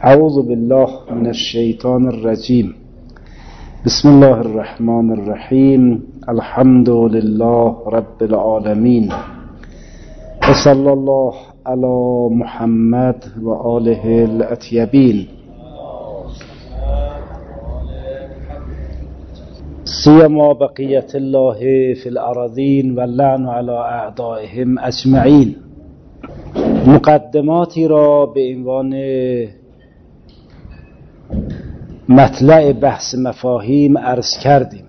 اعوذ بالله من الشیطان الرجیم. بسم الله الرحمن الرحیم. الحمد لله رب العالمین و صلی الله علی محمد و آله الاطیبین. سیما بقیت الله فی الارضین و اللعن علی اعدائهم اجمعین. مقدماتی را به عنوان مطلع بحث مفاهیم عرض کردیم.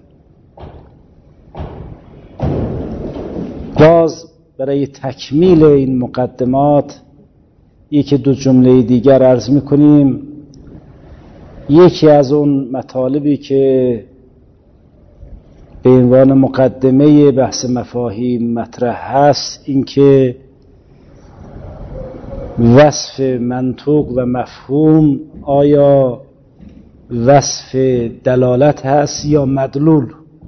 باز برای تکمیل این مقدمات یکی دو جمله دیگر عرض میکنیم. یکی از اون مطالبی که به عنوان مقدمه بحث مفاهیم مطرح هست این که وصف منطوق و مفهوم آیا وصف دلالت هست یا مدلول؟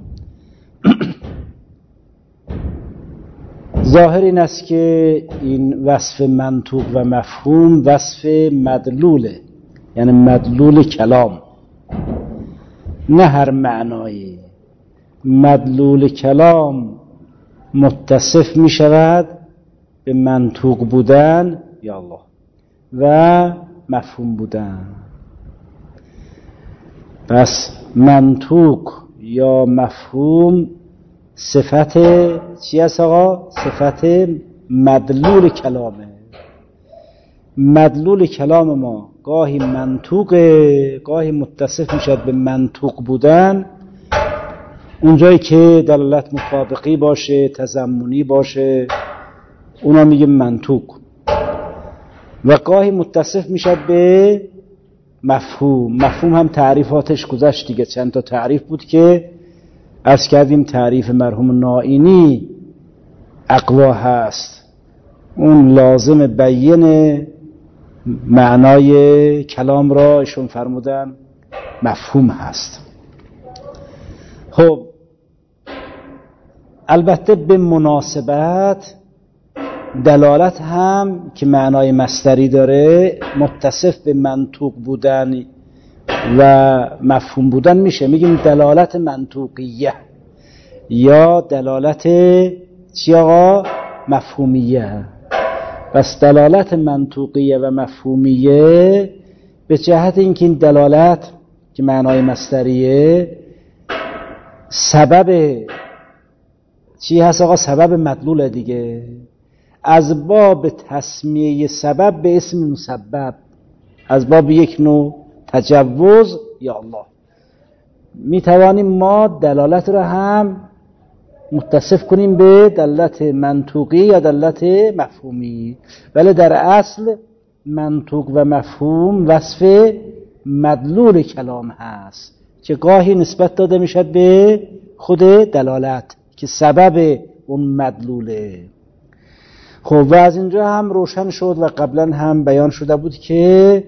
ظاهر این است که این وصف منطوق و مفهوم وصف مدلوله، یعنی مدلول کلام، نه هر معنایی. مدلول کلام متصف می شود به منطوق بودن یا الله و مفهوم بودن. پس منطوق یا مفهوم صفت چی است آقا؟ صفت مدلول کلامه. مدلول کلام ما گاهی منطوقه، گاهی متصف میشد به منطوق بودن، اونجایی که دلالت مطابقی باشه، تضمنی باشه، اونا میگه منطوق. و گاهی متصف میشد به مفهوم. مفهوم هم تعریفاتش گذشت دیگه، چند تا تعریف بود که عرض کردیم. تعریف مرحوم نائینی اقوا هست، اون لازم بیان معنای کلام را ایشون فرمودن مفهوم هست. خب البته به مناسبت دلالت هم که معنای مصدری داره متصف به منطوق بودن و مفهوم بودن میشه. میگیم دلالت منطوقیه یا دلالت چی آقا؟ مفهومیه. پس دلالت منطوقیه و مفهومیه به جهت اینکه این دلالت که معنای مصدریه سبب چی هست آقا؟ سبب مدلول دیگه. از باب تسمیه سبب به اسم مسبب، از باب یک نوع تجوز یا الله، می توانیم ما دلالت را هم متصف کنیم به دلالت منطوقی یا دلالت مفهومی، ولی در اصل منطوق و مفهوم وصف مدلول کلام هست که گاهی نسبت داده می شد به خود دلالت که سبب اون مدلوله. خب و از اینجا هم روشن شد و قبلا هم بیان شده بود که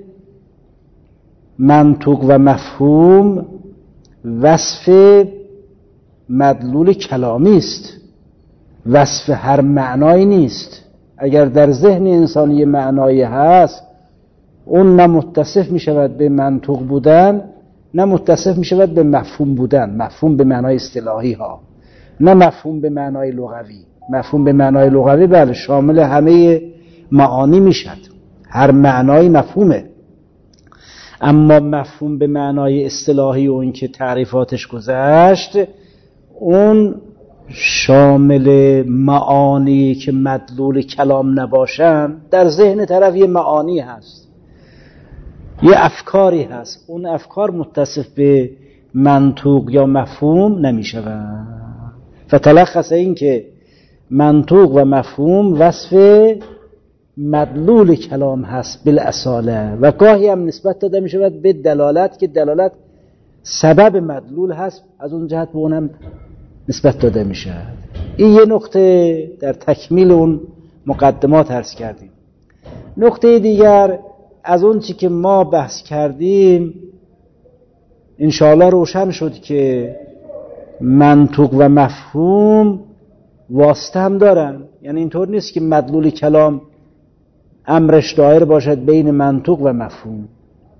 منطوق و مفهوم وصف مدلول کلامی است، وصف هر معنایی نیست. اگر در ذهن انسان یه معنایی هست، اون نه متصف می شود به منطوق بودن، نه متصف می شود به مفهوم بودن. مفهوم به معنای اصطلاحی ها، نه مفهوم به معنای لغوی. مفهوم به معنای لغوی بله شامل همه معانی می شد، هر معنای مفهومه. اما مفهوم به معنای اصطلاحی و این که تعریفاتش گذشت، اون شامل معانی که مدلول کلام نباشن. در ذهن طرف یه معانی هست، یه افکاری هست، اون افکار متصف به منطوق یا مفهوم نمی شود. فتلخص این که منطوق و مفهوم وصف مدلول کلام هست بالاصاله، و گاهی هم نسبت داده می شود به دلالت که دلالت سبب مدلول هست، از اون جهت به اونم نسبت داده می شود. این یه نقطه در تکمیل اون مقدمات عرض کردیم. نقطه دیگر از اون چی که ما بحث کردیم انشاءالله روشن شد که منطوق و مفهوم واسطه هم دارن. یعنی اینطور نیست که مدلول کلام امرش دایر باشد بین منطوق و مفهوم.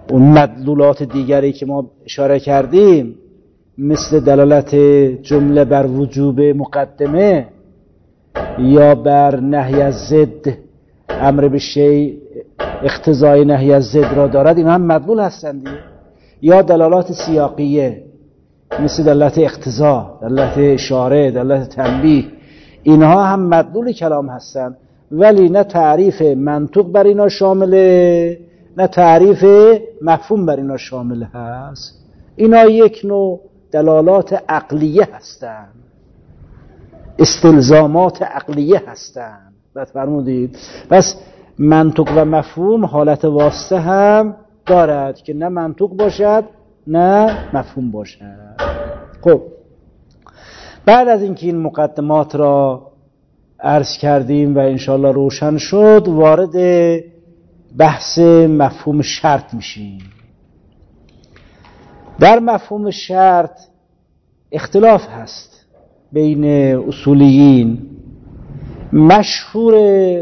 اون مدلولات دیگری که ما اشاره کردیم مثل دلالت جمله بر وجوب مقدمه یا بر نهی از ضد، امر به شیء اقتضای نهی از ضد را دارد، این هم مدلول هستند. یا دلالات سیاقیه مثل دلالت اقتضا، دلالت اشاره، دلالت تنبیه، اینها هم مدلول کلام هستند، ولی نه تعریف منطق بر اینا شامله نه تعریف مفهوم بر اینا شامل هست. اینا یک نوع دلالات عقلیه هستند، استلزامات عقلیه هستند. بعد فرمودید پس منطق و مفهوم حالت واسطه هم دارد که نه منطق باشد نه مفهوم باشد. خب بعد از اینکه این مقدمات را عرض کردیم و انشاءالله روشن شد، وارد بحث مفهوم شرط میشیم. در مفهوم شرط اختلاف هست بین اصولیین. مشهور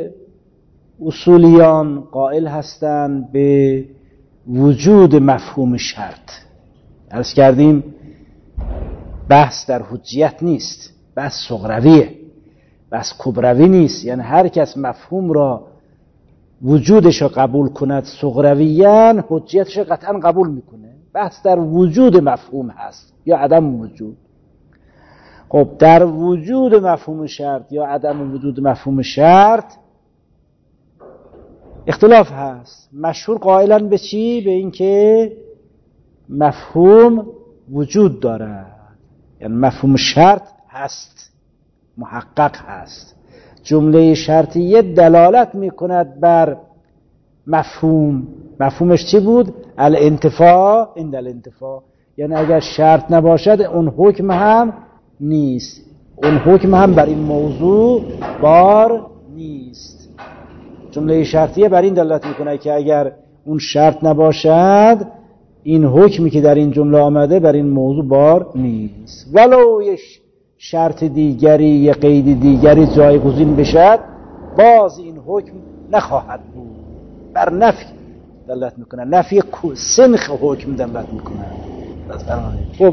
اصولیان قائل هستند به وجود مفهوم شرط. عرض کردیم بحث در حجیت نیست، بحث صغرویه، بحث کبروی نیست. یعنی هر کس مفهوم را وجودش را قبول کند صغرویاً، حجیتش را قطعاً قبول میکنه. بحث در وجود مفهوم هست یا عدم وجود. خب در وجود مفهوم شرط یا عدم وجود مفهوم شرط اختلاف هست. مشهور قائلن به چی؟ به این که مفهوم وجود دارد، یعنی مفهوم شرط هست، محقق هست. جمله شرطیه دلالت میکند بر مفهوم. مفهومش چی بود؟ الانتفاع عند الانتفاع، یعنی اگر شرط نباشد اون حکم هم نیست، اون حکم هم بر این موضوع بار نیست. جمله شرطیه بر این دلالت میکنه که اگر اون شرط نباشد این حکمی که در این جمله آمده بر این موضوع بار نیست. ولو یک شرط دیگری یا قید دیگری جایگزین بشد باز این حکم نخواهد بود. بر نفی دلالت میکنه، نفی سنخ حکم دلالت میکنه. خب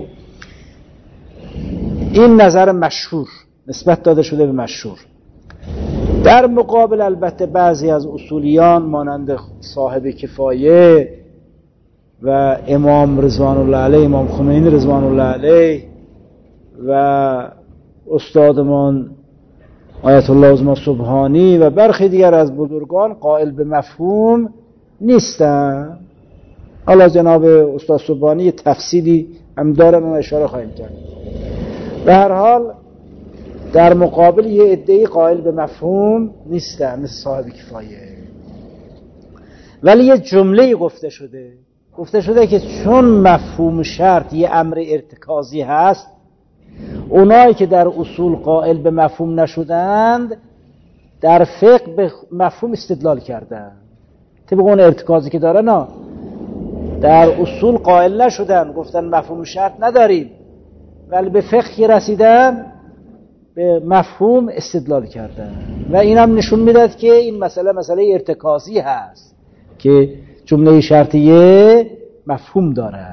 این نظر مشهور نسبت داده شده به مشهور. در مقابل البته بعضی از اصولیان مانند صاحب کفایه و امام رضوان الله علیه، امام خمینی رضوان الله علیه و استادمان آیت الله عظمی سبحانی و برخی دیگر از بزرگان قائل به مفهوم نیستن. حالا جناب استاد سبحانی تفصیلی هم دارن و اشاره خواهیم کرد. به هر حال در مقابل یه عده‌ای قائل به مفهوم نیستن مثل صاحب کفایه، ولی یه جمله گفته شده که چون مفهوم شرط یه امر ارتکازی هست، اونایی که در اصول قائل به مفهوم نشدند در فقه به مفهوم استدلال کردن. طبق اون ارتکازی که دارن در اصول قائل نشدن، گفتن مفهوم شرط نداریم، ولی به فقه رسیدن به مفهوم استدلال کردن. و این هم نشون میداد که این مسئله ارتکازی هست که جمله شرطیه مفهوم داره.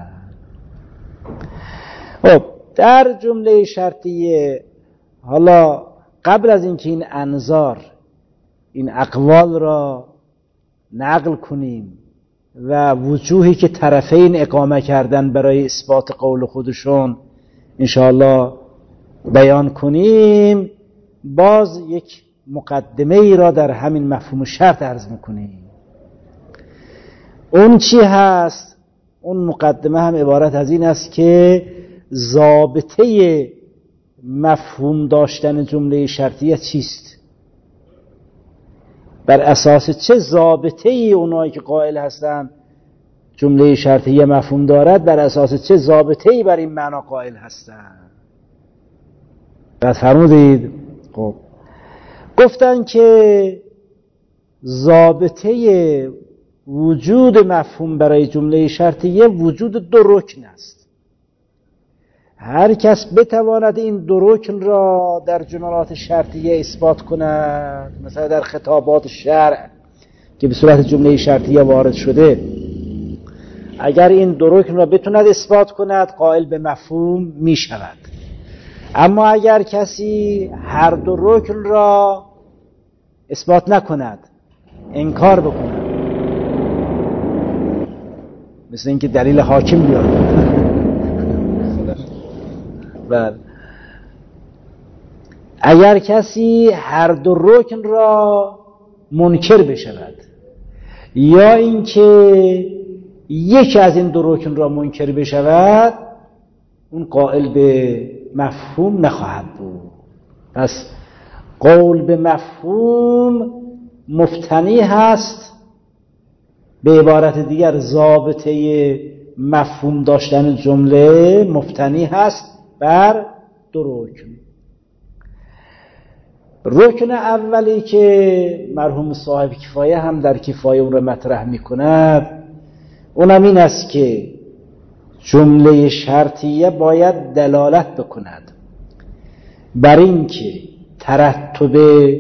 خب در جمله شرطیه حالا قبل از اینکه این انظار، این اقوال را نقل کنیم و وجوهی که طرفین اقامه کردن برای اثبات قول خودشون انشاءالله بیان کنیم، باز یک مقدمه ای را در همین مفهوم شرط عرض میکنیم. اون چی هست؟ اون مقدمه هم عبارت از این است که ضابطه مفهوم داشتن جمله شرطیه چیست؟ بر اساس چه ضابطه ای اونایی که قائل هستن جمله شرطیه مفهوم دارد، بر اساس چه ضابطه ای بر این معنا قائل هستن؟ بعد فرمودید خب گفتن که ضابطه وجود مفهوم برای جمله شرطیه وجود دو رکن است. هر کس بتواند این دو رکن را در جملات شرطیه اثبات کند، مثلا در خطابات شرع که به صورت جمله شرطیه وارد شده، اگر این دو رکن را بتوند اثبات کند قائل به مفهوم می شود. اما اگر کسی هر دو رکن را اثبات نکند، انکار بکند، مثل اینکه دلیل حاکم بیاد بله، اگر کسی هر دو رکن را منکر بشود یا اینکه یکی از این دو رکن را منکر بشود، اون قائل به مفهوم نخواهد بود. پس قول به مفهوم مفتنی هست، به عبارت دیگر ضابطه مفهوم داشتن جمله مفتنی هست بر دو رکن. رکن اولی که مرحوم صاحب کفایه هم در کفایه اون را مطرح می کند، اونم این است که جمله شرطیه باید دلالت بکند بر این که ترتب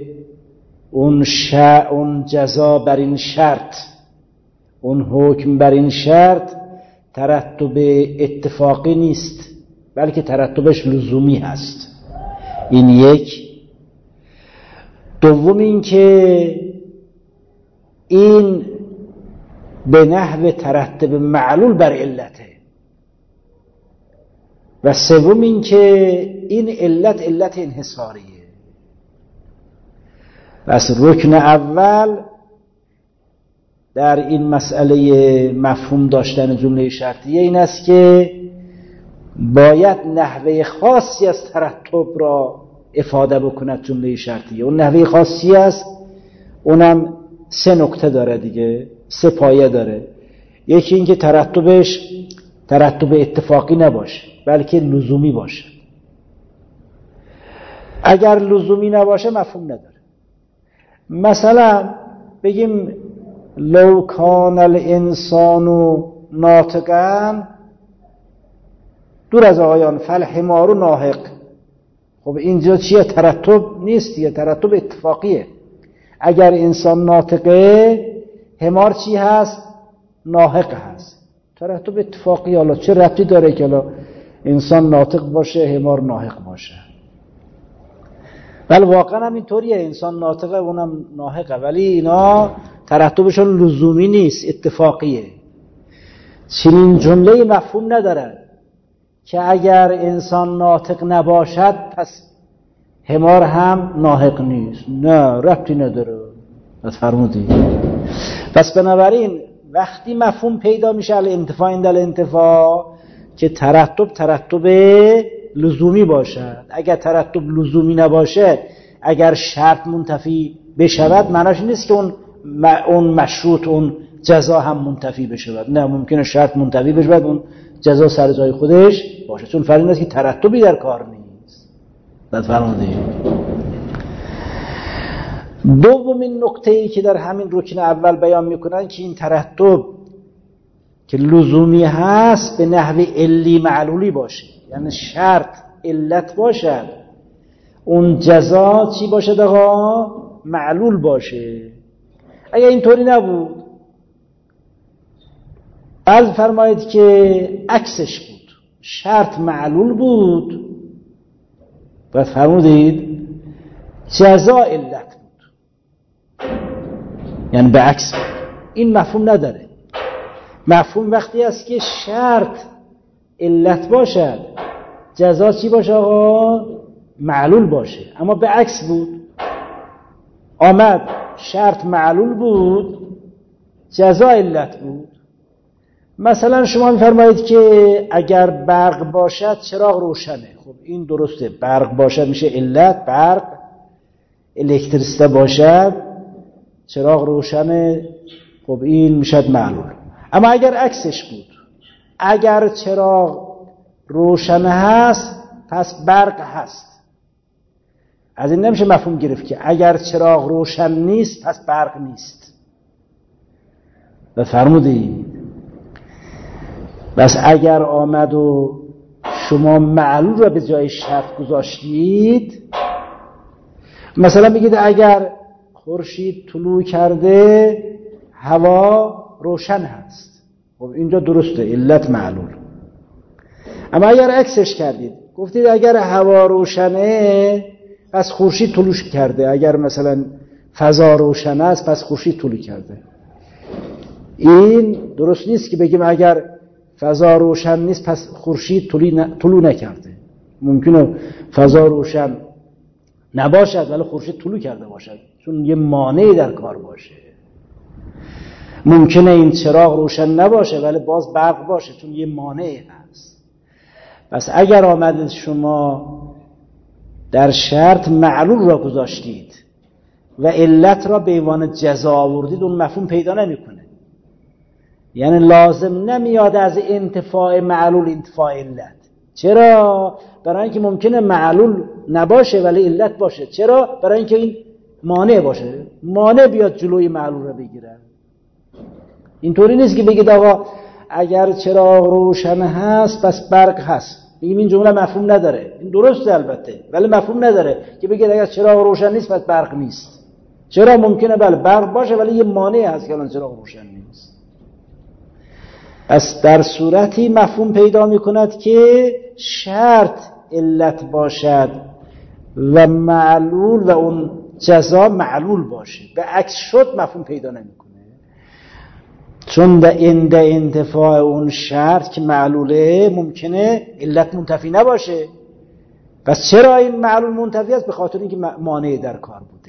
اون جزا بر این شرط، اون حکم بر این شرط ترتب اتفاقی نیست، بلکه ترتبش لزومی هست. این یک. دوم این که این به نحو ترتب معلول بر علته. و سوم این که این علت انحصاریه. پس رکن اول در این مسئله مفهوم داشتن جمله شرطیه این است که باید نحوه خاصی از ترتب را افاده بکند جمله شرطیه. اون نحوه خاصی است، اونم 3 نکته داره دیگه، 3 پایه داره. یکی این که ترتبش ترتب اتفاقی نباشه بلکه لزومی باشه. اگر لزومی نباشه مفهوم نداره. مثلا بگیم لو کان الانسان ناطقا، دور از آقایان، فالحمار ناهق. خب اینجا چیه؟ ترتب نیست، یه ترتب اتفاقیه. اگر انسان ناطقه، حمار چی هست؟ ناهق هست. ترتب اتفاقی. حالا چه ربطی داره که حالا انسان ناطق باشه حمار ناهق باشه؟ ولی واقعا هم اینطوریه، انسان ناطقه اونم ناهقه، ولی اینا ترتبشون لزومی نیست، اتفاقیه. چنین جمله مفهوم نداره که اگر انسان ناطق نباشد پس حمار هم ناهق نیست. نه، ربطی نداره. فرمودید. پس بنابراین وقتی مفهوم پیدا میشه الانتفاع عند الانتفاع که ترتب لزومی باشد. اگر ترتب لزومی نباشه، اگر شرط منتفی بشود، معناش نیست که اون مشروط، اون جزا هم منتفی بشود. نه، ممکنه شرط منتفی بشود، اون جزا سر جای خودش باشه، چون فرض این است که ترتبی در کار نیست. فرمودید. دومین نکته‌ای که در همین رکن اول بیان میکنن که این ترتب که لزومی هست به نحو علی معلولی باشه، یعنی شرط علت باشد، اون جزا چی باشد آقا؟ معلول باشه. اگر اینطوری نبود، فرض فرمایید که عکسش بود، شرط معلول بود، باید فرمودید جزا علت بود، یعنی به عکس بود. این مفهوم نداره. مفهوم وقتی است که شرط علت باشد، جزا چی باشه آقا؟ معلول باشه. اما به عکس بود، آمد شرط معلول بود، جزا علت بود. مثلا شما می‌فرمایید که اگر برق باشد چراغ روشنه. خب این درسته، برق باشد میشه علت، برق الکتریسته باشد چراغ روشنه، خب این میشد معلول. اما اگر عکسش بود، اگر چراغ روشن هست پس برق هست، از این نمیشه مفهوم گرفت که اگر چراغ روشن نیست پس برق نیست. بفرمودید. بس اگر آمد و شما معلول را به جای شرط گذاشتید، مثلا میگید اگر خورشید طلوع کرده هوا روشن هست، خب اینجا درسته، علت معلول. اما اگر عکسش کردید، گفتید اگر هوا روشنه پس خورشید طلوع کرده، اگر مثلا فضا روشن است پس خورشید طلوع کرده. این درست نیست که بگیم اگر فضا روشن نیست پس خورشید طلوع نکرده. ممکنه فضا روشن نباشد ولی خورشید طلوع کرده باشد، چون یه مانعی در کار باشه. ممکنه این چراغ روشن نباشه ولی باز برق باشه، چون یه مانعی هست. پس اگر آمدید شما در شرط معلول را گذاشتید و علت را به عنوان جزا آوردید، اون مفهوم پیدا نمیکنه. یعنی لازم نمیاد از انتفاع معلول انتفاع علت. چرا؟ برای اینکه ممکنه معلول نباشه ولی علت باشه. چرا؟ برای اینکه این مانع باشه، مانع بیاد جلوی معلول را بگیره. اینطوری نیست که بگید آقا اگر چراغ روشن هست پس برق هست. بگیم این جمله مفهوم نداره. این درسته البته ولی مفهوم نداره که بگید اگر چراغ روشن نیست پس برق نیست. چرا؟ ممکنه بله برق باشه ولی یه مانع هست که الان چراغ روشن نیست. پس در صورتی مفهوم پیدا میکند که شرط علت باشد و معلول و اون جزا معلول باشه. به عکس شد مفهوم پیدا نمیکنه، چون در انتفاع اون شرط که معلوله ممکنه علت منتفی نباشه. پس چرا این معلول منتفی است؟ به خاطر اینکه مانع در کار بوده.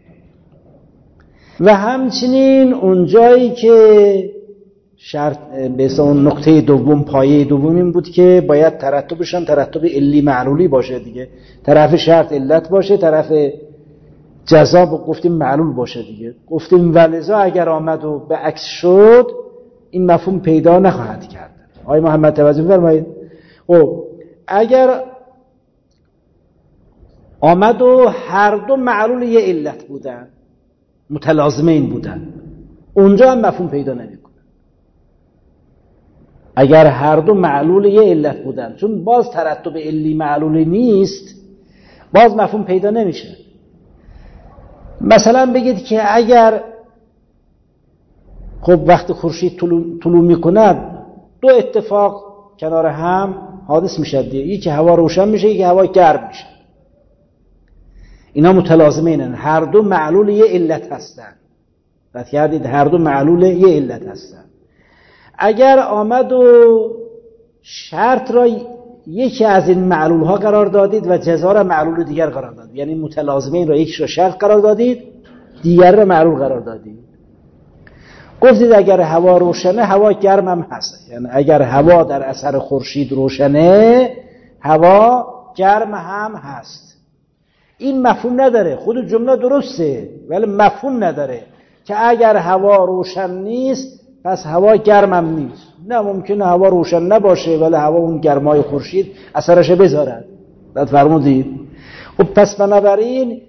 و همچنین اون جایی که شرط به اون نقطه دوم، پایه دوم این بود که باید ترتبشان ترتب علی معلولی باشه دیگه. طرف شرط علت باشه، طرف جزا گفتیم معلول باشه دیگه. گفتیم ولذا اگر آمد و به عکس شد این مفهوم پیدا نخواهد کرد. آقای محمد توجه فرمایید. خب اگر آمد و هر دو معلول یه علت بودن، متلازمین بودن، اونجا هم مفهوم پیدا نمیکنه. اگر هر دو معلول یه علت بودن، چون باز ترتب علی معلول نیست، باز مفهوم پیدا نمیشه. مثلا بگید که اگر خب وقتی خورشید طلوع میکند دو اتفاق کنار هم حادث میشه دیگه، یکی هوا روشن میشه، یکی هوا گرم میشه. اینا متلازمینن، هر دو معلول یه علت هستن. رد کردید؟ هر دو معلول یه علت هستن. اگر آمد و شرط را یکی از این معلول ها قرار دادید و جزا را معلول دیگر قرار دادید، یعنی متلازمین را یکیش را شرط قرار دادید، دیگر را معلول قرار دادید. گفتید اگر هوا روشنه هوا گرم هم هست، یعنی اگر هوا در اثر خورشید روشنه هوا گرم هم هست. این مفهوم نداره، خود جمله درسته ولی مفهوم نداره که اگر هوا روشن نیست پس هوا گرم هم نیست. نه، ممکنه هوا روشن نباشه ولی هوا اون گرمای خورشید اثرش بذارد. بعد فرمودید خب پس بنابراین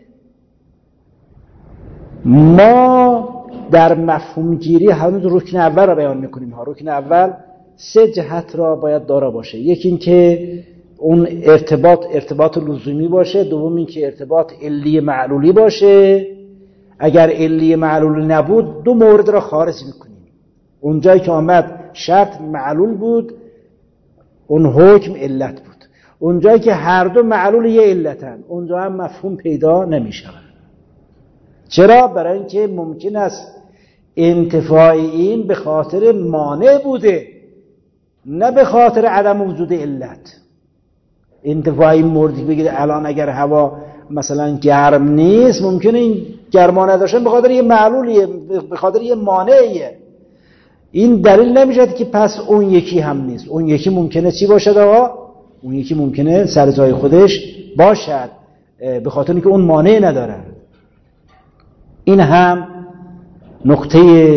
ما در مفهوم گیری همون رکن اول را بیان میکنیم ها. رکن اول سه جهت را باید دارا باشه. یکی این که اون ارتباط لزومی باشه، دوم این که ارتباط علی معلولی باشه. اگر علی معلولی نبود دو مورد را خارج میکنیم. اونجایی که آمد شرط معلول بود اون حکم علت بود، اونجایی که هر دو معلول یه علتن اونجا هم مفهوم پیدا نمیشود. چرا؟ برای اینکه ممکن است انتفاع این به خاطر مانع بوده نه به خاطر عدم وجود علت. انتفاع این موردی بگید الان اگر هوا مثلا گرم نیست ممکنه این گرما نداشتن به خاطر یه معلولیه، به خاطر یه مانعیه. این دلیل نمیشد که پس اون یکی هم نیست. اون یکی ممکنه چی باشد آقا؟ اون یکی ممکنه سر جای خودش باشد به خاطر اینکه اون مانع نداره. این هم نقطه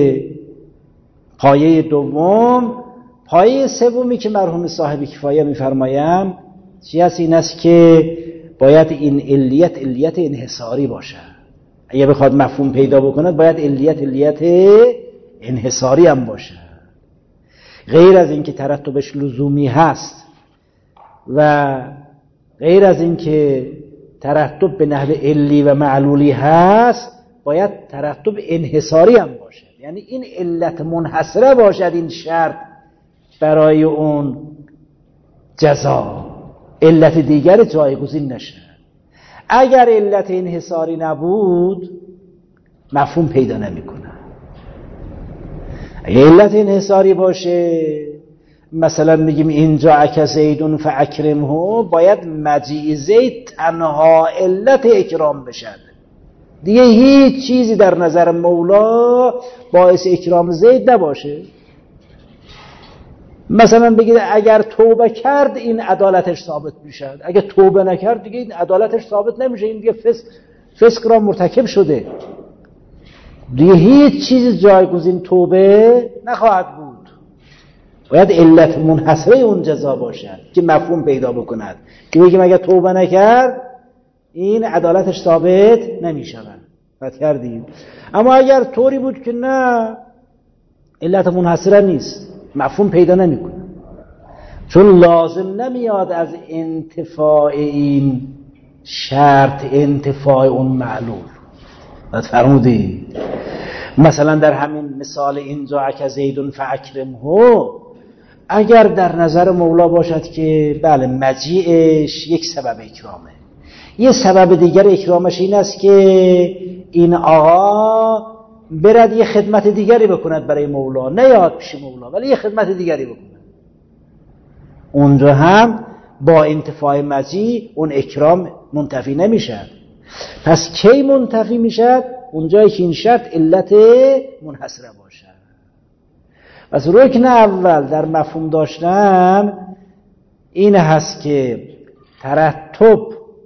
پایه دوم. پایه سومی که مرحوم صاحب کفایه میفرمایم چی هست؟ این است که باید این علیت انحصاری باشه. اگه بخواد مفهوم پیدا بکند باید علیت انحصاری هم باشه. غیر از این که ترتبش لزومی هست و غیر از این که ترتب به نحو علی و معلولی هست باید ترتب انحصاری هم باشه. یعنی این علت منحصره باشد این شرط برای اون جزا علت دیگر جایگزین نشه. اگر علت انحصاری نبود مفهوم پیدا نمیکنه. اگر علت انحصاری باشه، مثلا میگیم اینجا اک زیدون فاکرمه، باید مجیء زید تنها علت اکرام بشد، دیگه هیچ چیزی در نظر مولا باعث اکرام زید نباشه. مثلا بگید اگر توبه کرد این عدالتش ثابت میشه، اگر توبه نکرد دیگه این عدالتش ثابت نمیشه، این دیگه فسق را مرتکب شده، دیگه هیچ چیز جایگزین توبه نخواهد بود. باید علت منحصره اون جزا باشد که مفهوم پیدا بکند، که بگیم اگر توبه نکرد این عدالتش ثابت نمیشود. فرض کردیم. اما اگر طوری بود که نه علت منحصره نیست، مفهوم پیدا نمیکنه، چون لازم نمیاد از انتفاع این شرط انتفاع اون معلول. باید فرمودید مثلا در همین مثال اینجا اک زیدون فاکرمه، اگر در نظر مولا باشد که بله مجیعش یک سبب اکرامه، یه سبب دیگر اکرامش این است که این آقا برد یه خدمت دیگری بکند برای مولا، نیاد پیش مولا ولی یه خدمت دیگری بکند، اونجا هم با انتفاع مجیع اون اکرام منتفی نمیشد. پس کی منتفی میشد؟ اونجایی که این شرط علت منحصره باشد. پس رکن اول در مفهوم داشتن این هست که ترتب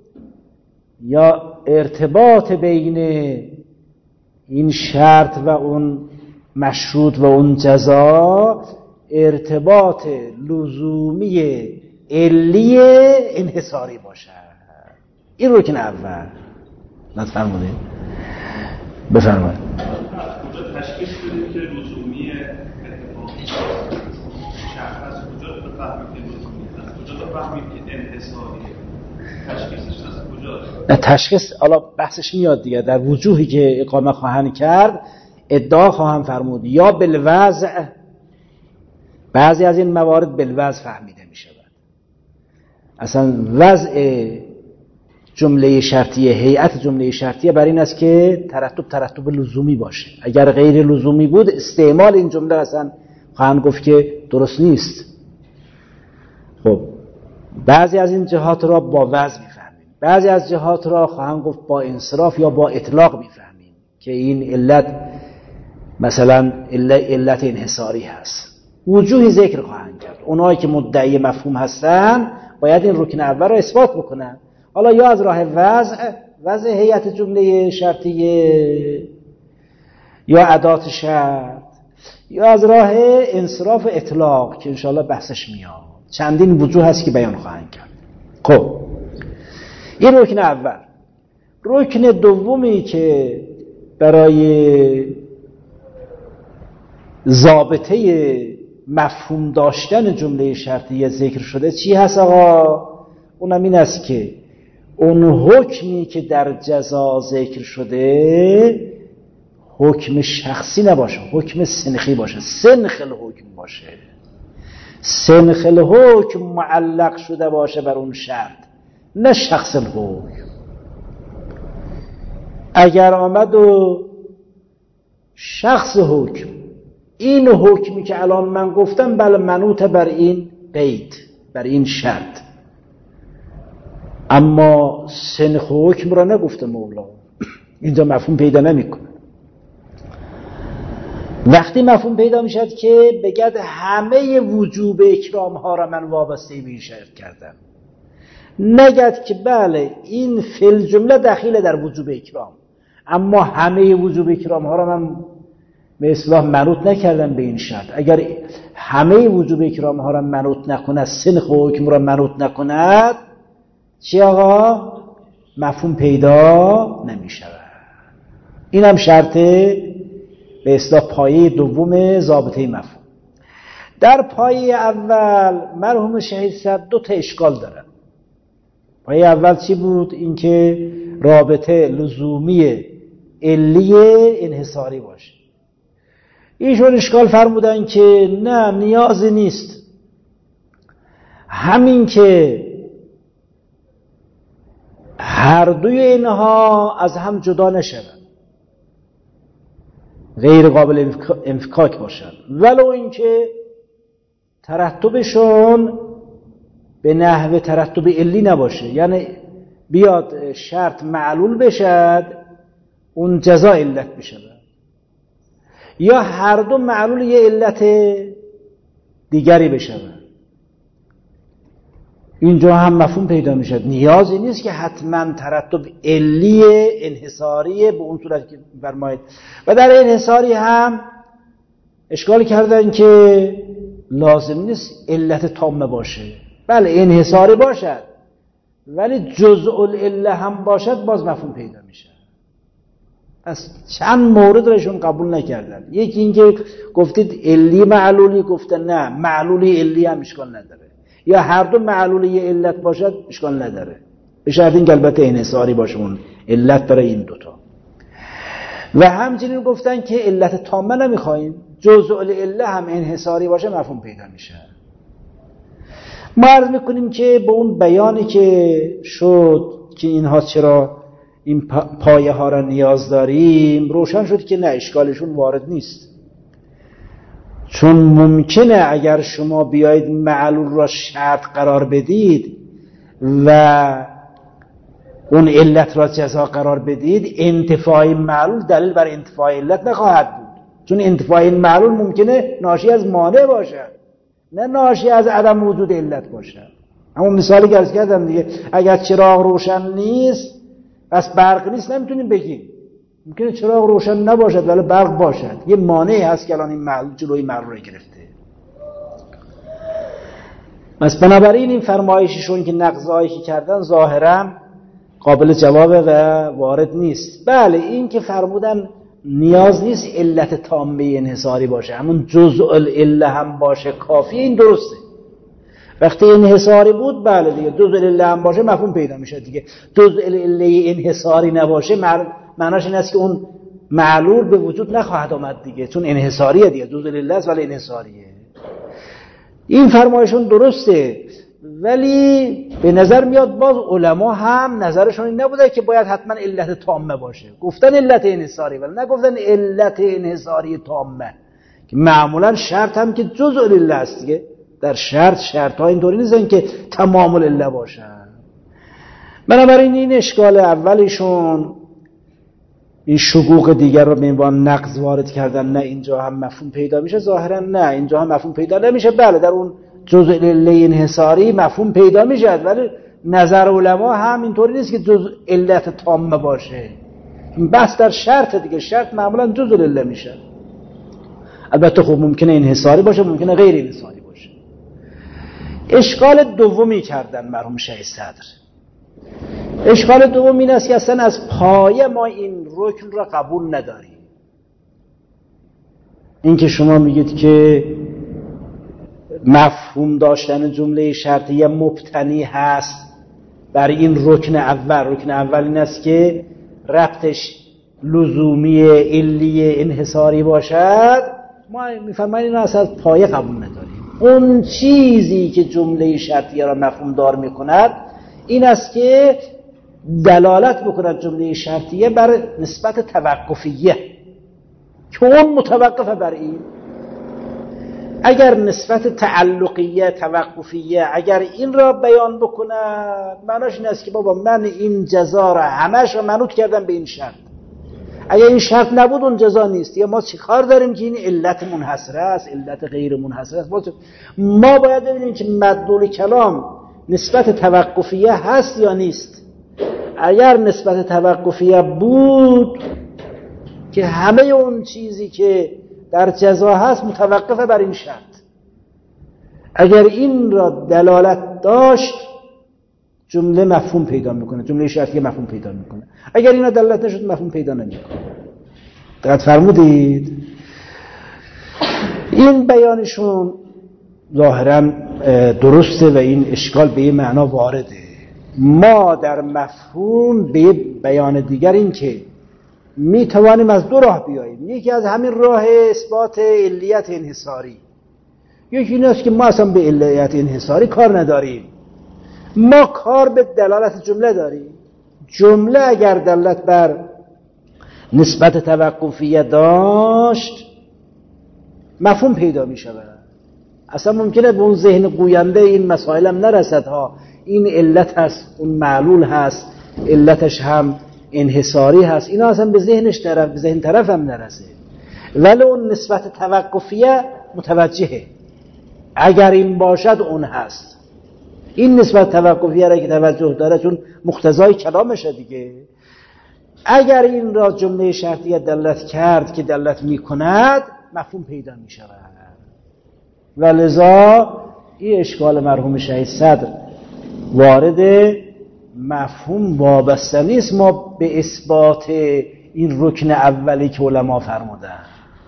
یا ارتباط بین این شرط و اون مشروط و اون جزا ارتباط لزومی علی انحصاری باشد. این رکن اول. نفرمودید بفرمایید. کجا تشخیص بدیم که لزومی اتفاقی شرط از کجا بفهمیم که لزومی، از کجا بفهمیم که انحصاریه، تشخیصش از کجاست؟ تشخیص حالا بحثش میاد دیگه، در وجوهی که اقامه خواهند کرد ادعا خواهم فرمود یا بالوضع، بعضی از این موارد بالوضع فهمیده می شود. اصلا وضع جمله شرطیه، هیئت جمله شرطیه بر این است که ترتب لزومی باشه. اگر غیر لزومی بود استعمال این جمله اصلا خواهند گفت که درست نیست. خب بعضی از این جهات را با وضع میفهمیم، بعضی از جهات را خواهند گفت با انصراف یا با اطلاق میفهمیم که این علت مثلا علت انحصاری هست. وجوهی ذکر خواهند کرد. اونایی که مدعی مفهوم هستن باید این رکن اول را اثبات بکنن، حالا یا از راه وضع هیئت جمله شرطیه یا ادات شرط، یا از راه انصراف اطلاق که انشاءالله بحثش میاد. چندین وجوه هست که بیان خواهند کرد. خب این رکن اول. رکن دومی که برای ضابطه مفهوم داشتن جمله شرطیه ذکر شده چی هست آقا؟ اونم این است که اون حکمی که در جزا ذکر شده حکم شخصی نباشه، حکم سنخی باشه، سنخ الحکم باشه، سنخ الحکم معلق شده باشه بر اون شرط، نه شخص الحکم. اگر آمد و شخص حکم، این حکمی که الان من گفتم بله منوط بر این قید، بر این شرط، اما سنخ حکم را نگفته مولا، اینجا مفهوم پیدا نمیکنه. وقتی مفهوم پیدا میشد که بگد همه وجوب اکرام ها را من وابسته به این شرط کردم، نگد که بله این فعل جمله دخیل در وجوب اکرام، اما همه وجوب اکرام ها را من به اصطلاح منوط نکردم به این شرط. اگر همه وجوب اکرام ها را منوط نکند، سنخ حکم را منوط نکند، چی آقا؟ مفهوم پیدا نمی شود. این هم شرط به اصطلاح پایه دوم ضابطه مفهوم. در پایه اول مرحوم شهید صد دو تا اشکال دارن. پایه اول چی بود؟ اینکه رابطه لزومی علی انحصاری باشه. ایشون اشکال فرمودن که نه نیازی نیست همین که هر دوی اینها از هم جدا نشوند، غیر قابل انفکاک باشند، ولو اینکه ترتبشون به نحو ترتب علی نباشه، یعنی بیاد شرط معلول بشد اون جزا علت بشه، یا هر دو معلول یه علت دیگری بشه. اینجا هم مفهوم پیدا میشه. نیازی نیست که حتما ترتب علی انحصاری به اون صورت که فرمایید. و در انحصاری هم اشکال کردن که لازم نیست علت تامه باشه. بله انحصاری باشد ولی جزء العله هم باشد، باز مفهوم پیدا میشه. پس چند مورد رشون قبول نکردن. یکی اینکه گفتید علی معلولی، گفتن نه معلولی علی هم اشکال نداره، یا هر دو معلولی علت باشد اشکال نداره، به شرط اینکه البته انحصاری باشه اون علت برای این دوتا. و همچنین گفتن که علت تامه نمیخوایم، جزء العله هم انحصاری باشه مفهوم پیدا میشه. ما عرض میکنیم که با اون بیانی که شد که اینها چرا این پایه ها را نیاز داریم، روشن شد که نه اشکالشون وارد نیست. چون ممکنه اگر شما بیایید معلول را شرط قرار بدید و اون علت را جزا قرار بدید، انتفاع معلول دلیل بر انتفاع علت نخواهد بود، چون انتفاع این معلول ممکنه ناشی از مانع باشد، نه ناشی از عدم وجود علت باشد. همون مثالی که عرض کردم دیگه، اگر چراغ روشن نیست پس برق نیست نمیتونیم بگیم. ممکنه چراغ روشن نباشد ولی برق باشد، یه مانعی هست که الان این معلول جلوی معلول رو گرفته. پس بنابراین این فرمایششون که نقضایی که کردن ظاهرا قابل جوابه و وارد نیست. بله این که فرمودن نیاز نیست علت تامه انحصاری باشه، همون جزء العله هم باشه کافیه، این درسته. وقتی انحصاری بود بله دیگه جزء العله هم باشه مفهوم پیدا میشه دیگه. جزء العله انحصاری نباشه معناش این است که اون معلول به وجود نخواهد آمد دیگه، چون انحصاریه دیگه، جزء العله است ولی انحصاریه. این فرمایشون درسته، ولی به نظر میاد باز علما هم نظرشون این نبوده که باید حتما علت تامه باشه. گفتن علت انحصاری ولی نگفتن علت انحصاری تامه، که معمولا شرط هم که جزء العله است دیگه. در شرط ها اینطوری نیستن که تمام العله باشن. بنابراین این اشکال اولیشون، این شقوق دیگر رو به عنوان نقض وارد کردن، نه اینجا هم مفهوم پیدا میشه، ظاهرا نه اینجا هم مفهوم پیدا نمیشه. بله در اون جزء العله انحصاری مفهوم پیدا میشه، ولی نظر علما هم اینطوری نیست که جزء علت تامه باشه. بس در شرط دیگه، شرط معمولا جزء العله میشه. البته خب ممکنه انحصاری باشه، ممکنه غیر انحصاری باشه. اشکال دومی کردن مرحوم شیخ صدر. اشکال دوم این است که اصلا از پایه ما این رکن را قبول نداریم. این که شما میگید که مفهوم داشتن جمله شرطیه مبتنی هست بر این رکن اول. رکن اول این است که ربطش لزومی علی انحصاری باشد. ما میفرماییم این اصلا از پایه قبول نداریم. اون چیزی که جمله شرطیه را مفهوم دار میکند این است که دلالت بکند جمله شرطیه بر نسبت توقفیه، که اون متوقفه بر این. اگر نسبت تعلقیه توقفیه اگر این را بیان بکند، معناش این است که بابا من این جزا را همش را منوط کردم به این شرط. اگر این شرط نبود اون جزا نیست. یا ما چی کار داریم که این علت منحصره است، علت غیر منحصره است. ما باید ببینیم که مدلول کلام نسبت توقفیه هست یا نیست. اگر نسبت توقفیه بود که همه اون چیزی که در جزا هست متوقفه بر این شرط. اگر این را دلالت داشت جمله مفهوم پیدا میکنه، جمله شرطیه مفهوم پیدا میکنه. اگر این را دلالت نشد مفهوم پیدا نمیکنه. دقت فرمودید؟ این بیانشون ظاهرا درسته و این اشکال به این معنا وارده. ما در مفهوم به بیان دیگر این که می توانیم از دو راه بیاییم. یکی از همین راه اثبات علیت انحصاری یکی این است که ما اصلا به علت انحصاری کار نداریم، ما کار به دلالت جمله داریم. جمله اگر دلالت بر نسبت توقفیه داشت مفهوم پیدا می شود. اصلا ممکنه به اون ذهن گوینده این مسائل هم نرسد ها، این علت هست، اون معلول هست، علتش هم انحصاری هست، اینا اصلا به ذهنش طرف، به ذهن طرف هم نرسه، ولی اون نسبت توقفیه متوجهه. اگر این باشد اون هست. این نسبت توقفیه را که توجه داره چون مقتضای کلامشه دیگه. اگر این را جمله شرطیه دلالت کرد که دلالت میکند مفهوم پیدا میشود. ولذا این اشکال مرحوم شهید صدر وارد مفهوم وابسته نیست ما به اثبات این رکن اولی که علما فرمودن.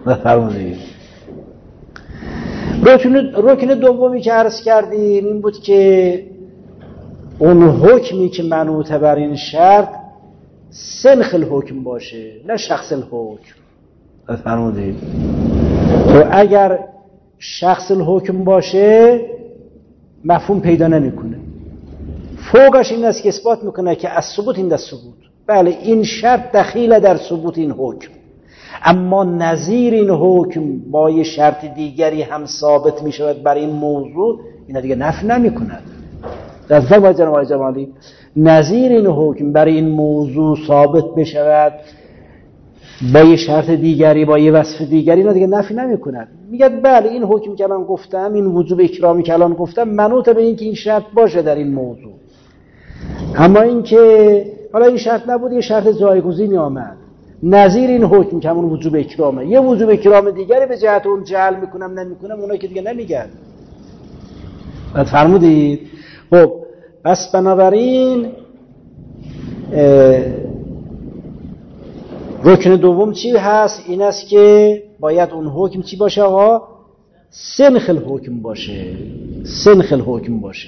رکن دومی که عرض کردیم این بود که اون حکمی که منوط بر این شرط سنخ الحکم باشه نه شخص الحکم. فرمودید تو اگر شخص الحکم باشه مفهوم پیدا نمیکنه. فوقش این است که اثبات میکنه که از ثبوت این دست ثبوت، بله این شرط دخیل در ثبوت این حکم، اما نظیر این حکم با یه شرط دیگری هم ثابت می شود برای این موضوع، اینا دیگه نفی نمی کند. در فرمان جناب جمالی نظیر این حکم برای این موضوع ثابت بشود با یه شرط دیگری، با یه وصف دیگری، اینا دیگه نفی نمی کند. میگه بله این حکم که الان گفتم، این وجوب اکرامی که الان گفتم منوط به این که این شرط باشه در این موضوع، اما این که حالا این شرط نبود یه شرط جایگزینی آمد نظیر این حکم که همون وجوب اکرامه، یه وجوب اکرام دیگری به جهت اون جعل میکنم نمیکنم، اونا که دیگه نمیگن. بعد فرمودید خب پس بنابراین رکن دوم چی هست؟ این است که باید اون حکم چی باشه آقا؟ سنخ الحکم باشه، سنخ الحکم باشه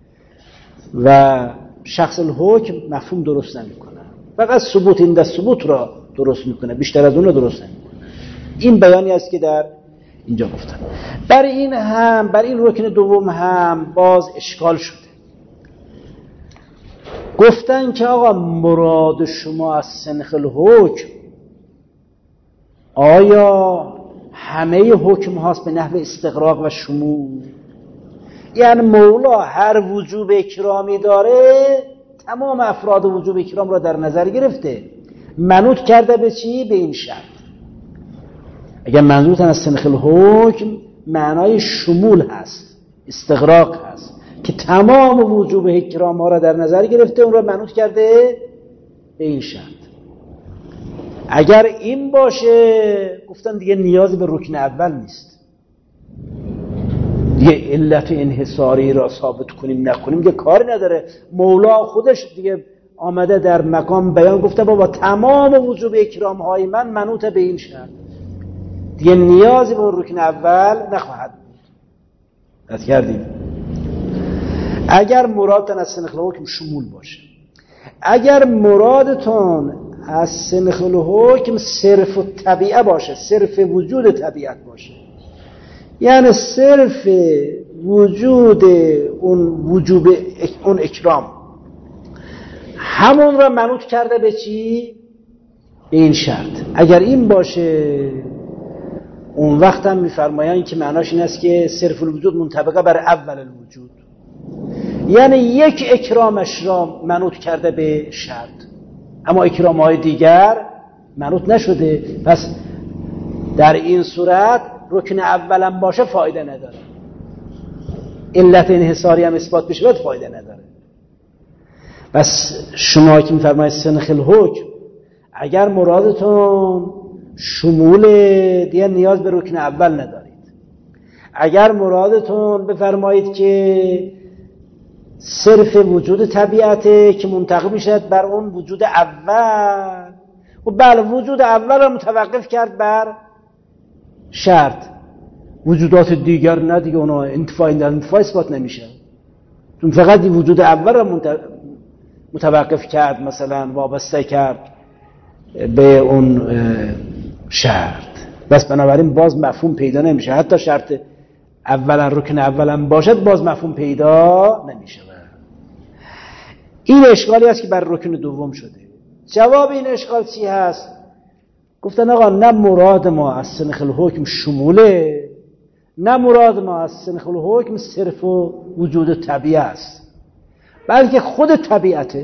و شخص الحکم مفهوم درست نمیکنه، فقط ثبوت این دست ثبوت را درست میکنه، بیشتر از اون رو درست نمیکنه. این بیانی است که در اینجا گفتم. برای این رکن دوم هم باز اشکال شده. گفتن که آقا مراد شما از سنخ الحکم آیا همه حکم هاست به نحو استغراق و شمول؟ یعنی مولا هر وجوب اکرامی داره تمام افراد وجوب اکرام را در نظر گرفته، منوط کرده به چی؟ به این شرط. اگر منظورتن از سنخ الحکم معنای شمول هست، استغراق هست که تمام وجوب اکرام ها را در نظر گرفته، اون را منوط کرده به این شرط. اگر این باشه گفتن دیگه نیازی به رکن اول نیست، دیگه علت انحصاری را ثابت کنیم نکنیم دیگه کاری نداره. مولا خودش دیگه آمده در مقام بیان گفته بابا تمام وجوب اکرام های من منوط به این شرط، دیگه نیازی به رکن اول نخواهد بود. از کردیم اگر مرادتون از سنخ الحکم شمول باشه، اگر مرادتون از سنخ الحکم صرف و طبیعه باشه، صرف وجود طبیعت باشه، یعنی صرف وجود اون وجوب اون اکرام همون را منوط کرده به چی؟ به این شرط. اگر این باشه اون وقت هم میفرمایند که معناش این است که صرف الوجود منطبقه بر اول الوجود، یعنی یک اکرامش را منوط کرده به شرط اما اکرام‌های دیگر منوط نشده. پس در این صورت رکن اولم باشه فایده نداره، علت انحصاری هم اثبات بشه فایده نداره. پس شما که می‌فرمایید سنخ الحکم اگر مرادتون شمول دیگه نیاز به رکن اول ندارید. اگر مرادتون بفرمایید که صرف وجود طبیعته که منتقل میشد بر اون وجود اول، و بله وجود اول رو متوقف کرد بر شرط، وجودات دیگر نه دیگه اونا انتفاع اثبات نمیشه، چون فقط این وجود اول رو متوقف کرد، مثلا وابسته کرد به اون شرط. بس بنابراین باز مفهوم پیدا نمیشه. حتی شرط اولا رکن اولا باشد باز مفهوم پیدا نمیشه. این اشکالی است که بر رکن دوم شده. جواب این اشکال چی هست؟ گفتن آقا نه مراد ما از سنخ الحکم شموله، نه مراد ما از سنخ الحکم صرف و وجود طبیعه است، بلکه خود طبیعته.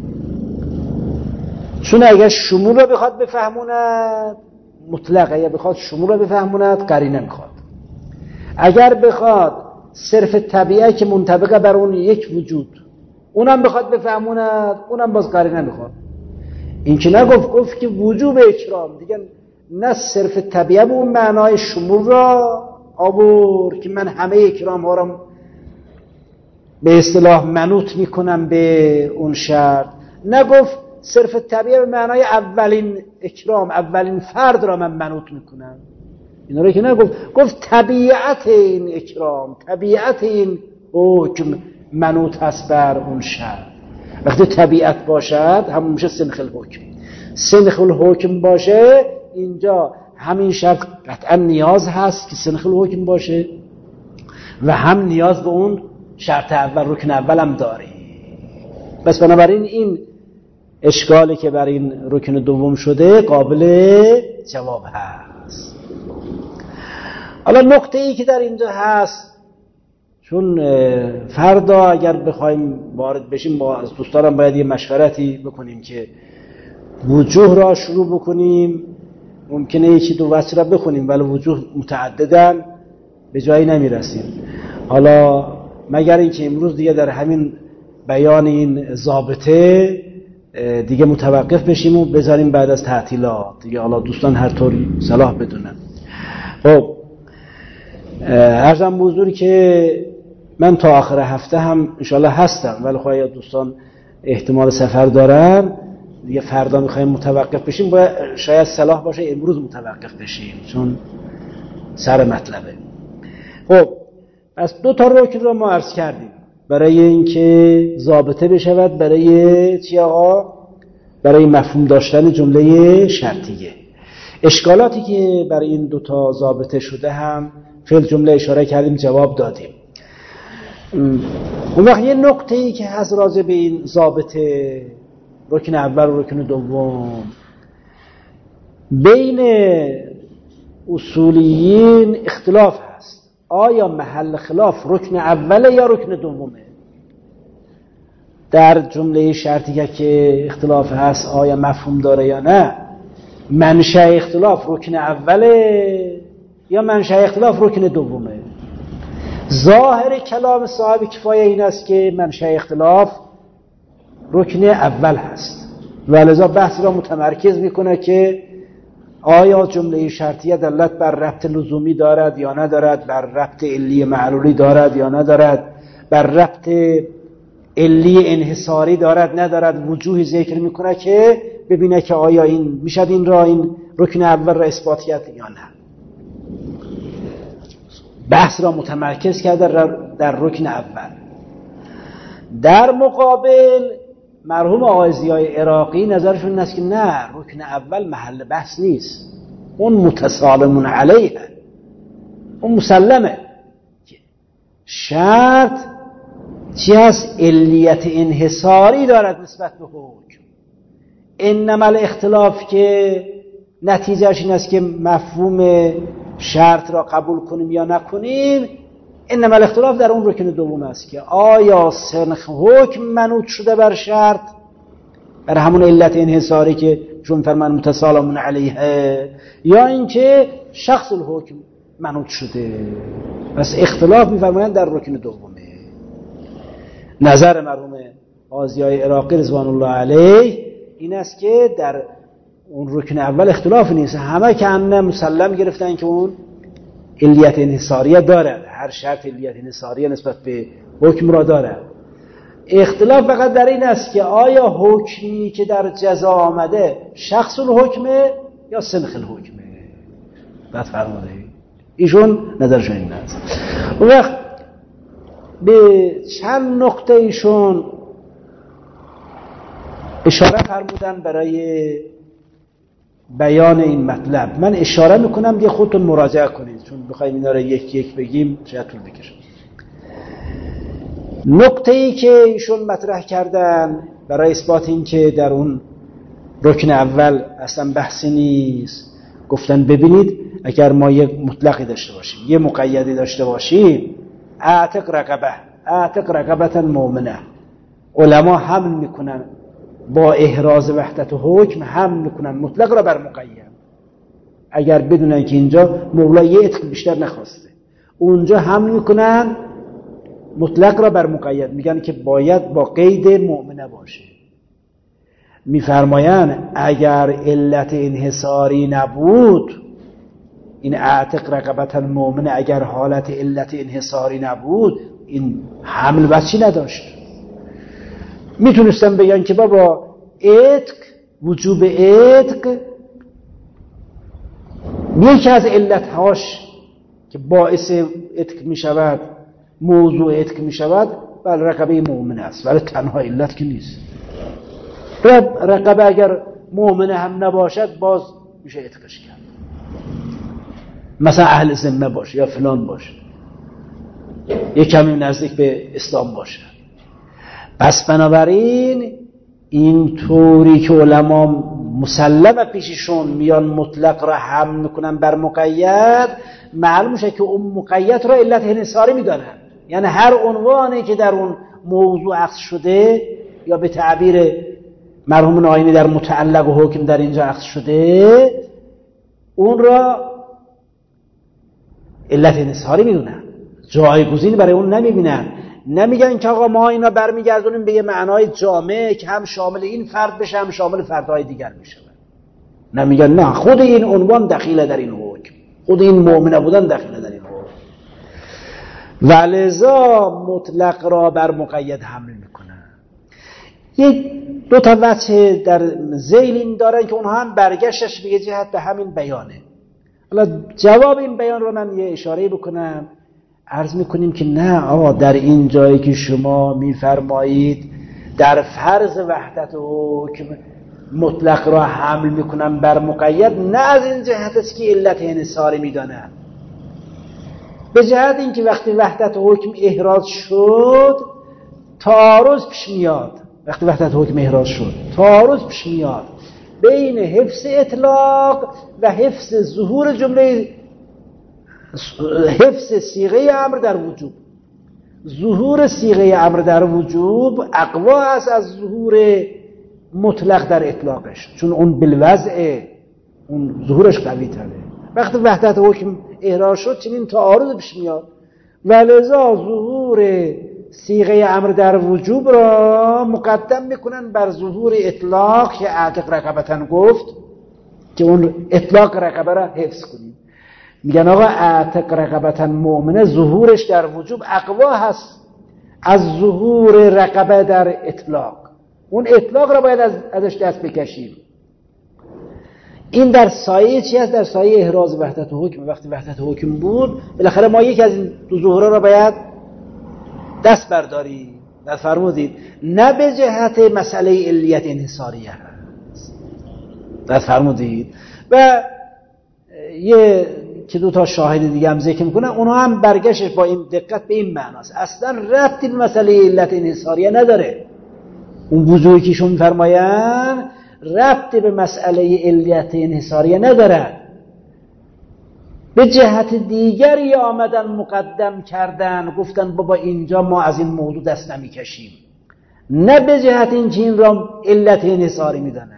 چون اگر شمول رو بخواد بفهموند مطلق، اگر بخواد شمول رو بفهموند قرینه میخواد. اگر بخواد صرف طبیعه که منطبق بر اون یک وجود اونم بخواد بفهموند اونم باز قرینه میخواد. این که نگفت، گفت که وجوب اکرام دیگه نه صرف طبیعه به اون معنای شمول را آورد که من همه اکرام ها را به اصطلاح منوط میکنم به اون شرط، نگفت صرف طبیعه به معنای اولین اکرام، اولین فرد را من منوط میکنم. اینا رو که نگفت، گفت طبیعت این اکرام، طبیعت این حکم منوط هست بر اون شرط. وقتی طبیعت باشد همون میشه سنخ الحکم. سنخ الحکم باشه اینجا همین شرط قطعا نیاز هست که سنخ الحکم باشه و هم نیاز به اون شرط اول، رکن اول هم داری. بس بنابراین این اشکالی که بر این رکن دوم شده قابل جواب هست. حالا نقطه ای که در اینجا هست، چون فردا اگر بخوایم وارد بشیم با از دوستانم باید یه مشورتی بکنیم که وجوه را شروع بکنیم. ممکنه یکی دو وجه را بخونیم ولی وجوه متعددن به جایی نمیرسیم. حالا مگر اینکه امروز دیگه در همین بیان این ضابطه دیگه متوقف بشیم و بذاریم بعد از تعطیلات دیگه، حالا دوستان هر طوری صلاح بدونن. خب عرضم بزرگی که من تا آخر هفته هم انشالله هستم، ولی خواهی دوستان احتمال سفر دارن دیگه فردا میخوایم متوقف بشیم، باید شاید صلاح باشه امروز متوقف بشیم چون سر مطلبه. خب پس دو تا رکن رو ما عرض کردیم برای اینکه ضابطه بشود برای چی آقا؟ برای مفهوم داشتن جمله شرطیه. اشکالاتی که برای این دو تا ضابطه شده هم فعل جمله اشاره کردیم، جواب دادیم. اون وقت یه نکته‌ای که هست راجع به این ضابطه رکن اول و رکن دوم، بین اصولیین اختلاف هست. آیا محل خلاف رکن اوله یا رکن دومه؟ در جمله شرطیه که اختلاف هست آیا مفهوم داره یا نه؟ منشأ اختلاف رکن اوله یا منشأ اختلاف رکن دومه؟ ظاهر کلام صاحب کفایه این است که منشأ اختلاف رکن اول هست و لذا بحث را متمرکز میکنه که آیا جمله شرطیه دلالت بر ربط لزومی دارد یا ندارد، بر ربط علی معلولی دارد یا ندارد، بر ربط علی انحصاری دارد ندارد. وجوهی ذکر میکنه که ببینه که آیا این میشد این را، این رکن اول را اثبات کرد یا نه. بحث را متمرکز کرده در رکن اول. در مقابل مرحوم آقای ضیای عراقی نظرشون این است که نه، رکن اول محل بحث نیست، اون متسالمون علیه، اون مسلمه. شرط چی هست؟ علیت انحصاری دارد نسبت به حکم. انما الاختلاف که نتیجهش این است که مفهوم شرط را قبول کنیم یا نکنیم، انما الاختلاف در اون رکن دوم است که آیا سنخ حکم منوط شده بر شرط، بر همون علت انحصاری که چون فرمان متسالمون علیه، یا اینکه شخص الحکم منوط شده. پس اختلاف می‌فرمایند در رکن دومه. نظر مرحوم قاضیای عراقی رضوان الله علیه این است که در اون رکن اول اختلاف نیست، همه که همه مسلم گرفتن که اون علیت انحصاریه دارد، هر شرط علیت انحصاریه نسبت به حکم را دارد. اختلاف فقط در این است که آیا حکمی که در جزا آمده شخص الحکمه یا سنخ الحکمه. بعد فرموده ایشون نظرشون این است. اون وقت به چند نقطه ایشون اشاره فرمودن برای بیان این مطلب. من اشاره میکنم یه خودتون مراجعه کنید، چون بخوایم اینا رو یک یک بگیم شاید طول بکشه. نکته‌ای که ایشون مطرح کردن برای اثبات این که در اون رکن اول اصلا بحثی نیست، گفتن ببینید اگر ما یک مطلقی داشته باشیم یه مقیدی داشته باشیم، اعتق رقبة مؤمنه، علما حمل میکنن با احراز وحدت و حکم، حمل میکنن مطلق را بر مقید، اگر بدونن که اینجا مولا یه عتق بیشتر نخواسته، اونجا حمل میکنن مطلق را بر مقید، میگن که باید با قید مؤمنه باشه. میفرمایند اگر علت انحصاری نبود، این اعتق رقبة مؤمنه، اگر حالت علت انحصاری نبود این حمل بچی نداشت. میتونستم بگن که بابا عتق، وجوب عتق یکی از علتهاش که باعث عتق میشود، موضوع عتق میشود، بل رقبه مؤمنه است، ولی تنها علت که نیست. رقبه اگر مؤمنه هم نباشد باز میشه عتقش کرد، مثلا اهل ذمه باشه یا فلان باشه، یک کمی نزدیک به اسلام باشه. پس بنابراین این طوری که علما مسلمه پیششون میان مطلق را حمل میکنن بر مقید، معلوم میشه که اون مقید را علت انحصاری میدانن، یعنی هر عنوانی که در اون موضوع عکس شده یا به تعبیر مرحوم ناینی در متعلق و حکم در اینجا عکس شده، اون را علت انحصاری میدونن، جایگزینی برای اون نمیبینن. نمیگن که آقا ما اینا برمیگردونیم به یه معنای جامع که هم شامل این فرد بشه هم شامل فردهای دیگر بشه. نمیگن نه، خود این عنوان دخیله در این حکم، خود این مؤمنه بودن دخیله در این حکم، ولذا مطلق را بر مقید حمل میکنن. یه دو تا وجه در ذیل این دارن که اونها هم برگشتش به یه جهت به همین بیانه. حالا جواب این بیان رو من یه اشاره بکنم. عرض میکنیم که نه آقا، در این جایی که شما میفرمایید در فرض وحدت حکم مطلق را حمل میکنن بر مقید، نه از این جهت است که علت انحصاری میدانن، به جهت این که وقتی وحدت حکم احراز شد تعارض پیش میاد. وقتی وحدت حکم احراز شد تعارض پیش میاد بین حفظ اطلاق و حفظ ظهور جمله، حفظ صیغه امر در وجوب. ظهور صیغه امر در وجوب اقوا است از ظهور مطلق در اطلاقش، چون اون بالوضع اون ظهورش قوی تره. وقتی وحدت حکم احراز شد چنین تعارض پیش میاد، ولذا ظهور صیغه امر در وجوب را مقدم میکنن بر ظهور اطلاق که اعتق رقبتن گفت که اون اطلاق رقبه را حفظ کنیم. میگن آقا اعتق رقبتن مؤمنه ظهورش در وجوب اقوا هست از ظهور رقبه در اطلاق، اون اطلاق را باید ازش دست بکشیم. این در سایه چی هست؟ در سایه احراز وحدت حکم. وقتی وحدت حکم بود بالاخره ما یک از این دو ظهورها را باید دست برداریم. فرمودید نه به جهت مسئله علیت انحصاریه هست. فرمودید و یه که دو تا شاهد دیگه هم ذکر میکنن، اونها هم برگشت با این دقت به این معناست، اصلا ربطی به مسئله علت انحصاریه نداره. اون وضوحی که شما میفرماین ربطی به مسئله علت انحصاریه نداره، به جهت دیگری آمدن مقدم کردن، گفتن بابا اینجا ما از این موضوع دست نمیکشیم، نه به جهت این که این را علت انحصاری میدانن.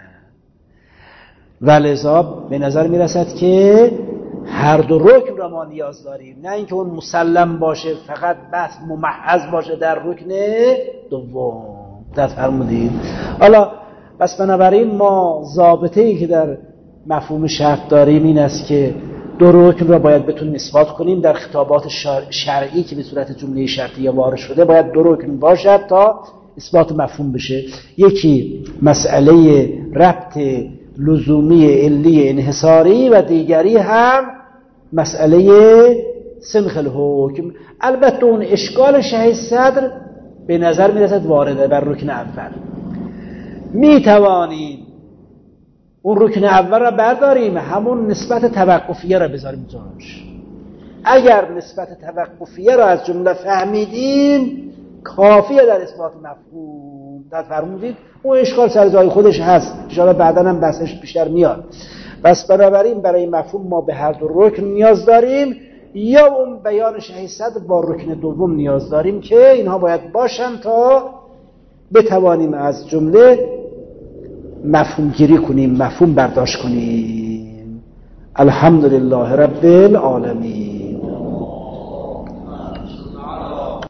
ولذا به نظر میرسد که هر دو رکن را ما نیاز داریم، نه اینکه اون مسلم باشه فقط بس ممحض باشه در رکن دوم. فرمودید. حالا بس بنابراین ما ضابطه‌ای که در مفهوم شرط داریم این است که دو رکن را باید بتونیم اثبات کنیم. در خطابات شرعی که به صورت جمله شرطیه وارد شده باید دو رکن باشد تا اثبات مفهوم بشه. یکی مسئله ربط لزومی علی انحصاری و دیگری هم مسئله سنخ الحکم. البته اون اشکال شه صدر به نظر میرسد وارده بر رکن اول. میتوانیم اون رکن اول را برداریم، همون نسبت توقفیه را بذاریم جاش. اگر نسبت توقفیه را از جمله فهمیدیم کافیه در اثبات مفهوم. در فرمودید اون اشکال سر جای خودش هست، ان شاءالله بعداً هم بحثش بیشتر میاد. پس بنابراین برای مفهوم ما به هر دو رکن نیاز داریم، یا اون بیان 600 با رکن دوم نیاز داریم که اینها باید باشن تا بتوانیم از جمله مفهوم گیری کنیم، مفهوم برداشت کنیم. الحمدلله رب العالمین.